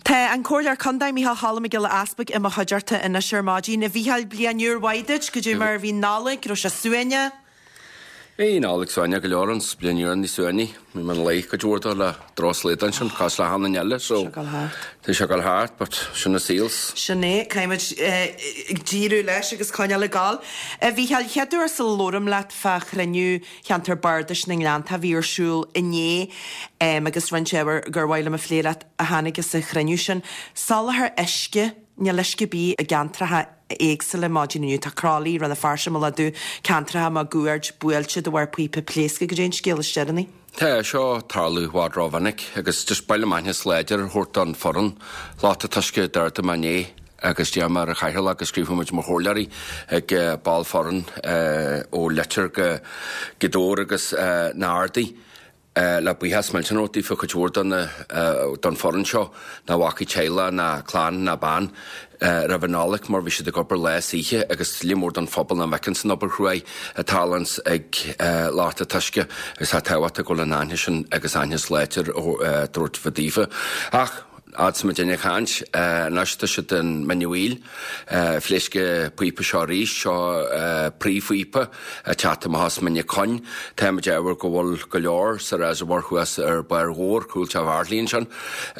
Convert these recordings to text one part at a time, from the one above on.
Tá an cóir condaim mí hála me gile aspa i chuidirta ina seirmádí na bhíhall blianúr waidid go dtí mar bhí nálaigh ro se suine. Éon Alex Sonia go leorans blianúr ní suine, mi man leich go dúirta le dros leidan sin cás le hanna neile, so tá se gal háart, but sinna síls. Sinné, caiimid díú leis agus coine le gáil. Bhíhall cheadú ar sa lóram leat fa chreniu cheantar bardis na Ngleann tá bhíorsúil inné agus ran sewer gur bhhaile a phléad a hánig sa chreniu sin. Salathar isce ne leisce bí a gantratha éagsel le máginú tá crálí ran a farsa má dú cantratha má gúirt builte do bhar puipe pléasca go dén scéal steannaí. Tá seo tarlú bhádráhannic agus just baile maithe sléidir thuirt an foran láta tuisce d'irta mané agus dí mar a chaithil agus scríomfuid mar chóirlaí ag ball foran ó letir go dór agus náirdaí. Le buhas meiltin ótí fa chuúir don foran seo na bhaci teile na chlán na bán ra bhanálaigh mar bhí si de gopur leis ihe agus limór don phobal na mecansan obair chruaid a talans ag láta tuisce agus ha táhata go le náine sin agus aine sléitir ó dúirt fadífa. Ach, Ads me dénne chans, násta se den manuíl, fléisce puipa seo rís, seo príomhhuipa, chata mahas menne coin, téime dewer go bhil go leor, sa reservoir chuas bar hór, cúil te bharlín sin,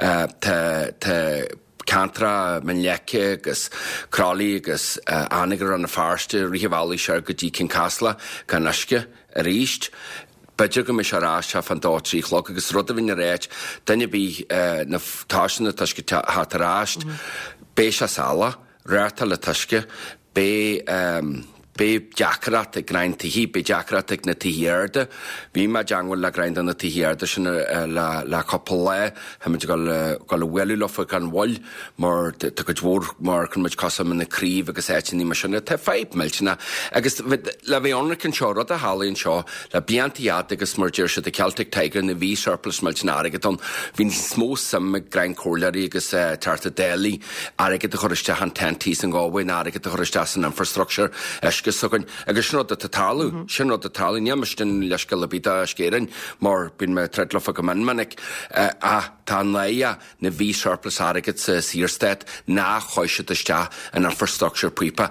Cantra, Menlece, agus Crowley, agus Anigar an na farste, Rihivalli se go dtí Kincasla, gan nasce a ríist, Beidir go me se rás se fan dátrí chlog agus rud a bhín a réit, danne bí na táisina tuisce hat a ráist, bé se sala, réirta le tuisce, bé deacrat ag grain tihí, bé deacrat ag na tíhiarda, bhí me deanghfuil le grain na tíhiarda sin le coppel le, haimid go le bhfuilú lofa gan bhil, mar go dmór mar chun muid cosam na críomh agus éitiní mar sinna, tá feib meiltina, agus le bhí anracin seo rud a hálaíonn seo, le bíantíad agus mar dúir se de Celtic Tiger na bhí surplus meiltina airgeton, hín smó sam me grain cóirlaí agus tarta délaí, airgad a choriste han tentís an gáhain, airgad a choriste an infrastructure, agus sin rud a talú, sin rud a talú, neammastin leis go le bída scéireann, mar bín me tredlofa go manmanic a tá naia na bhí surplus airgad sa Sírstead ná choise iste an infrastructure puipa.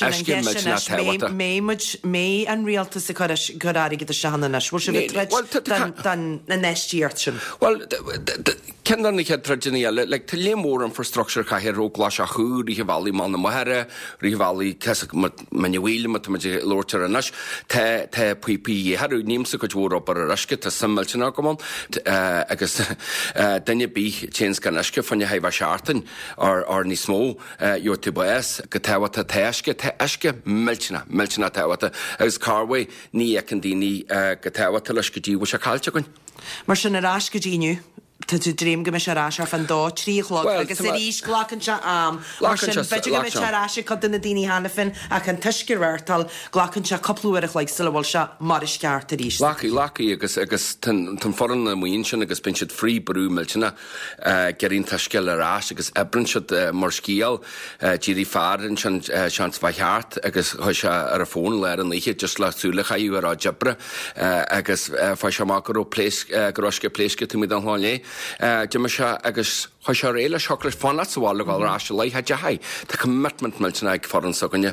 Mé an rialta sa go airgad a sehanna nes, bhil se bhí dan na nestíart sin. Well, Kendan nig het traditionele, like te lemór infrastructure ka her róglas a chu, Rihivalli man na moherre, Rihivalli kesek manuíle mat lortar anas, te puipi haru nímsa go dúr op ar raske te sammeltina gomon, agus denne bí tjens gan aske fan je heiva sharten ar ní smó jo te boes, go tewata teaske, te aske meltina tewata, agus carway ní ekendini go tewata leske dí was a kalcha gon. Mar sin a raske dínu. Tá tú dream go me se rás ar fan dó trí chlog agus a rís ghlachan se am sin beidir go me se rás cad na daoine hána fin a an tuisce réirtal ghlachan se coplúach le sa bhil se mar is ceart a rís. Laci agus tan foran na muon sin agus bin siad frí brú milltena gerín tuisce le rás agus ebrin siad mar scíal dírí farin sin seans bhaithart agus chu se ar a fón le an líché just le súlacha iú ar á jebre agus fá se má go goráisce pléisce tú mid an hláinlé. Dyma se agus choise réile seochlis fanna sála gáil ráiste lei ha jahai. Tá commitment milltena ag foran soganne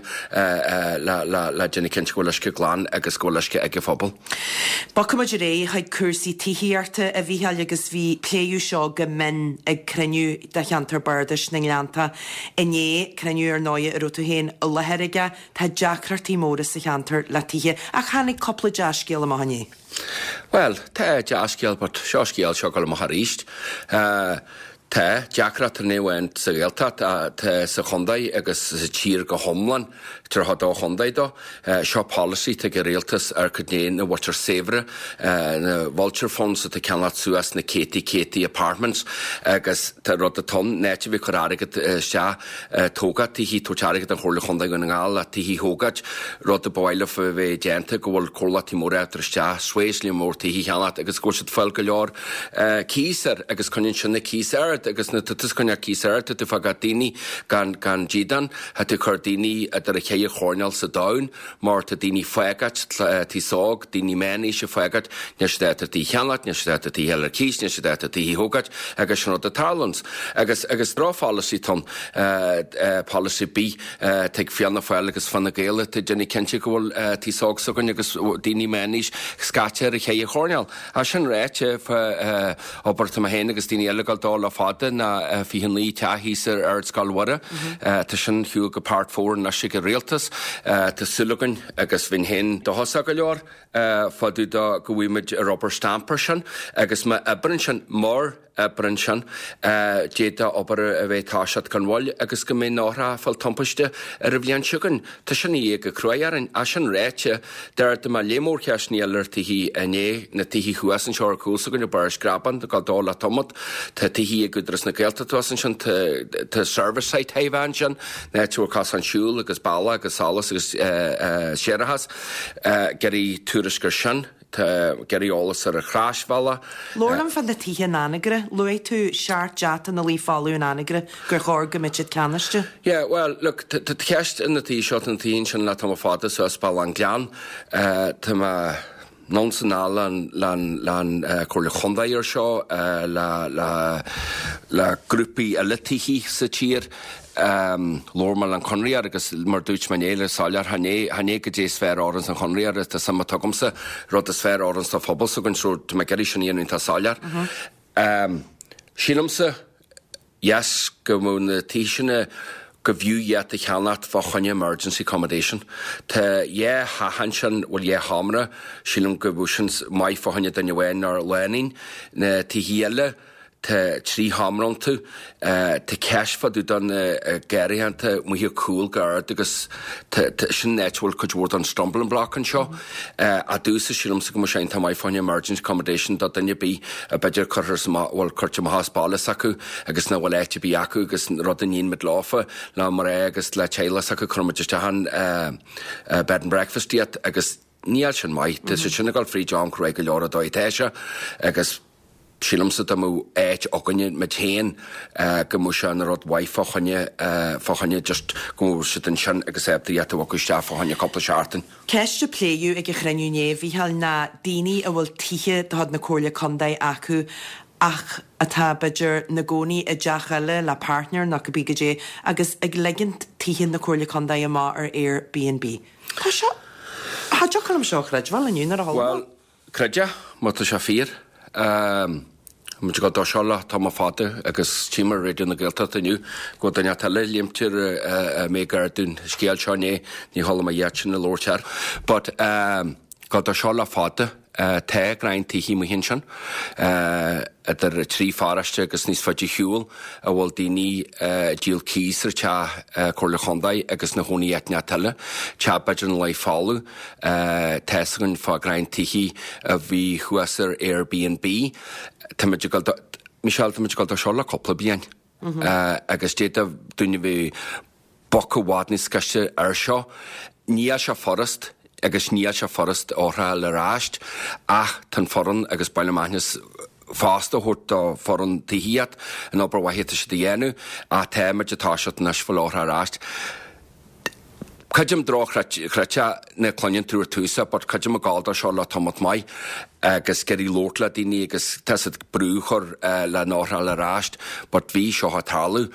le dénne cinint scolasce glán agus scolasce ag phobal. Ba cumid ré haid cursaí tíhiarta a bhíhall agus bhí pléú seo go min ag creniu de cheantar bardis na Ngleannta inné creniu ar 9 a rúta héin a leherige tá deacratí móra sa cheantar le títhe a chanig coppla deascéal am hané. Well, tá deascéal, but seo scéal seo go le ríist. Tá deacrat ar néhaint sa ggéalta tá sa chondaid agus sa tír go homlan tar had á chondaid do seo policy tá go réaltas ar chudnéin na water savre na vulture funds a tá ceanlat suas na Katie apartments agus tá rud a ton néite bhí chorárigad se tógad tíhí tótearigad an chorla chondaid go ngáil a tíhí hógad rud a báile fa bheith déanta go bhfuil chorlatí mór étar se suéislí mór tíhí cheanlat agus go siad fáil go leor císar agus chuinn sin na císar cardíad agus na tutas gonne císart tu fagadíní gan jídan hat tu cardíní ar a chéie chorneal sa dain mar a díní fegat tí sóg díní mení se fegat nes a tí cheanlat nes a tí heller kís nes a tí hógat agus sin a talans agus ráfálasí ton policy bí te fianna feil agus fanna géile te Jenny Kenchi gohfuil tí sóg so gonne agus díní menís skaite a chéie chorneal a sin réite obair a héna agus tíine eilegal dá le fada na fihan lí tehíar ar scalhara Tá sin hiú go part fór na si go réaltas Tá sulagan agus bhín hen do hosa go leor fadú do go bhhuiimiid Robert Stamper sin agus me abrin sin mór abrin sin déta obair a bheith táisiad gan bhil agus go mé nárá fel tompaiste ar a bhíon siúgan Tá sin í go cruaran a sin réite deir de má lémór cheasníalar tihí ané na tihí chuasan seoir cúsagan na bar scraban de gal dála tomot Tá tihí a gudras na Gaelta tuasan sin tá service site haimhain sin na tú cas an siúil agus balla agus salas agus séarachas gerí túras gur sin gerí ólas ar a chráisbhela. Lorlam fan na títhe nánigre, luí tú seart jata na lí fáú nánigre gur chóir go mitid canaiste? Yeah, well, look, tá ceist in na tí seo an tíon sin le tá fáda so spáil an glean tá nonsanál lan chuirla chundaíar seo le grúpi a litihí sa tír Lormal an Conriar agus mar dúit man éile sáilar hané go dé sfér árans an Conriar tá sama tugamsa rud a sfér árans tá phobal so gon trúr me geéis sin íon tá sáilar. Sílamsa yes go mú na tíisina go bhíú a cheannat fá chunne emergency accommodation. Tá hahan sin bhfuil hamra sílam go bhúsins mai fá chunne den bhhain ar lenin na tíhíile Tá trí hamran tú tá ceisfa dú don geiríhananta mu cool guard agus sin netúil chudhúir an stumbling block an seo a dúsa sílam sa go mar sin tá mai fáin emergency accommodation dat danne bí a beidir bhfuil chuirte háspála acu agus na bhfuil éite bí acu agus rud a níon mit láfa le mar agus le chéile acu chumteiste han bed and breakfast diet agus níl sin mai Tá sinna gáil frí John Craig go leor a dóitéise agus sílamsa mú éit oganne me téin go mú se na rud waifáchanne just go si an sin agus ébta a bhacuiste fáhanne coppla seaartan. Ceiste pléú ag chrenúné bhí hall na daoine a bhfuil tithe had na cóirla condaid acu ach atá beidir na gcónaí a deachaile le partner na go bígadé agus ag legint tithe na cóirla condaid a má ar Airbnb. Tá seo Tá deachcham seo chreid bhil aniu ar a hall? Well, creide má tá se fír. Mu go dá seála tá fáte agus tímar réidir na Gaelta aniu go daine tal líimtir mé dún scéal seáné ní hála a dhéit na lóirtear. But go dá seála fáte te grain tíhí mu hin sin idir trí fáraiste agus níos fáidir hiúil a bhfuil daoine díal císar te chuirla chundaid agus na húnaí etne teile te beidir an lei fáú tesagann fá grain tíhí a bhí chuasar Airbnb Michelle tá gáil tá seála coppla bíon agus déad a duine bhí bocha bhád níos scaiste ar seo níl se forrast agus níl se forrast átha le ráist ach tan foran agus bailamaithnes fásta thuirt do foran tíhiad an obair wahéta se dhéanú a téimid atá se nas fá átha ráist. Caidim dro chreite na cloinn túr túsa, but caidim a gáda seo le tomat mai agus geí lótla daoine agus tead brúchar le nátha le ráist, but bhí seo talú.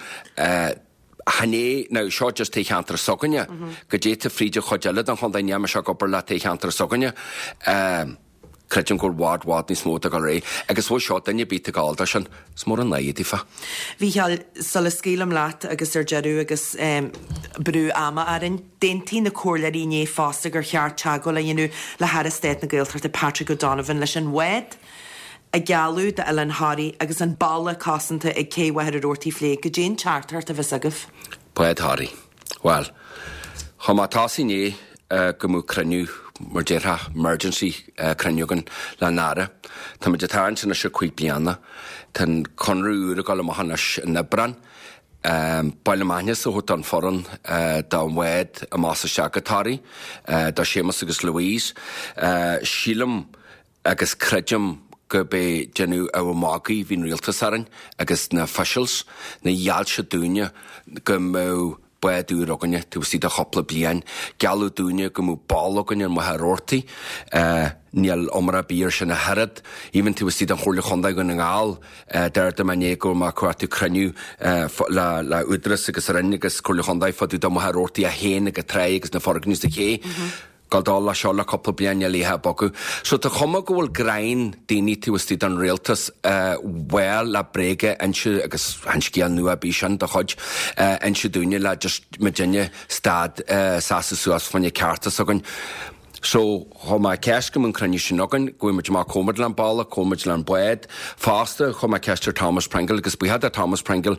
Hanné ná seo just téchantar soganne, go déta fríide chodeile an chun daine se go le téchantar soganne creidin gur bhád ní smóta go ré, agus bhfuil seo daine bíta gáilda sin smór an naidífa. Bhí heall sal scélam leat agus ar jeú agus brú ama arin déntí na cóirlaí né fásta gur cheart teagó le dhéanú le Harristéit na Gaeltart de Patrick O'Donovan leis an wed a gealú de Ellen Harry agus an balla cosanta ag céhhair ortaí flé go dén chartart a bheits agah. Poed Harry. Well, chum tásaí né go mú creniu mar déirtha emergency creniugan le nára. Tá me detáin sin se chuig blianana, tan conrú a gáil mahanas na bran. Bailamaine sa hút an foran dá wed a más seagatáí, dá Seamus agus Louise. Sílam agus creidim go be genú a mágaí hín rialtasarin agus na officials na dhealse dúine go mó buú aganine tú si a chopla blian, gealú dúine go mú ballgan ar motharóirtaí níl omra bír sin na herad, even tú si an chóirla chundaid go na ngáil deir de mané go má cuairtú craniú le udras agus rinne agus chóirla chundaid fadú do motharóirtaí a héana go tre agus na forganús a ché. Galdá le seo le coppla blianne léthe bogu. So tá chuma gohfuil grain daoine tú tíad an réaltas bhil le bréige inse agus hanscíal nua bí sin do chuid inse dúine le just Virginia stad sasa suas fanne cartas agan. So, chuma ceiscum an craniú sin agan, goimid má comid le balla, comid le buid, fásta chuma ceistir Thomas Pringle, agus buhad a Thomas Pringle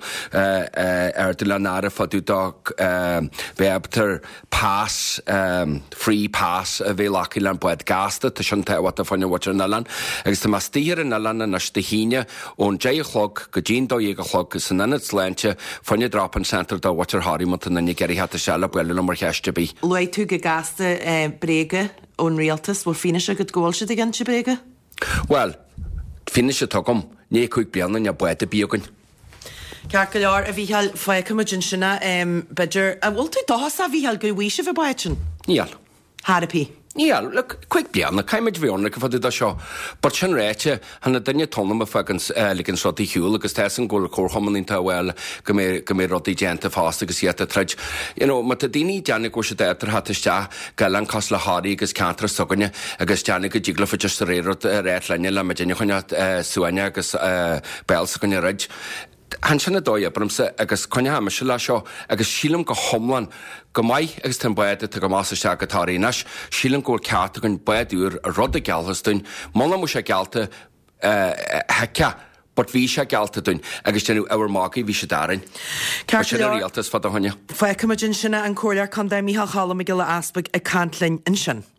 de le nára fadú dag webtar pass, free pass a bhé laci le buid gasta, tá sin te wat a fanne water nalan, agus tá mas tíar an nalan an astahíine ón 10 go 10 gus san annad slente fanne drapan center da water harimont an nanne geri hat a sela bwelun am marcheiste bí. Loi tú go gasta brege ón rialtas, bhfuil finis a go ggóilse a gan se brege? Well, finis a tugam, né chuig blianan a buid a bíogan. Cear go leor a bhíhall foiicimidjin sinna beidir a bhfuil tú dáhas a bhíhall go bhuiise bh baitin? Níall. Harapí. Yeah, look, quick blianna, caiimid bhíorna go fadú a seo. But sin réite, hanna daine tónam a fagans ligin sotí hiúil agus tesan ggóil córchamann tá bhil go mé rodí déanta fásta agus iad a treid. You know, ma tá daoine deanna go se détar hatiste galan cos le háí agus cantra soganne agus deanna go ddígla fa just réad réit lenne le ma déine chuine suaine agus belsa gonne rid. Han sinna dói abramsa agus conne haime se le seo agus sílam go homlan go mai agus tan buide go mása se gotáínas, sílam ggóil ceartta gon buidúr a rud a gealhastein, mála mu sé gealta heice, but bhí se gealta dún agus denú áhar mágaí bhí se darin. Ceir sin rialtas fad a haine. Foiicimidjin sinna an cóir chun mí chalam go le aspa a cantlinn in sin.